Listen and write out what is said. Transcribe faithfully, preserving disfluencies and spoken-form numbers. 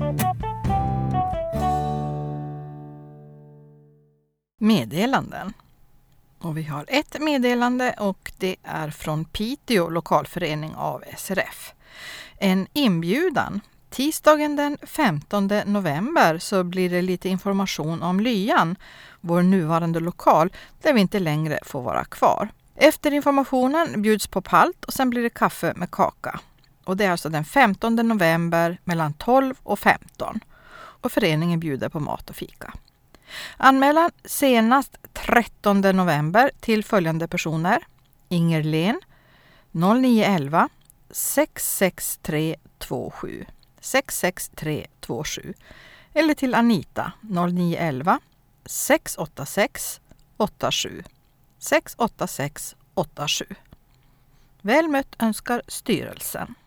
Meddelanden. Och vi har ett meddelande och det är från Piteå lokalförening av S R F. En inbjudan. Tisdagen den femtonde november så blir det lite information om Lyan, vår nuvarande lokal där vi inte längre får vara kvar. Efter informationen bjuds på palt och sen blir det kaffe med kaka. Och det är alltså den femtonde november mellan tolv och femton. Och föreningen bjuder på mat och fika. Anmälan senast trettonde november till följande personer: Inger Len noll nio elva sex sex tre två sju sex sex tre två sju eller till Anita noll nio elva sex åtta sex åtta sju sex åtta sex åtta sju. Väl mött önskar styrelsen.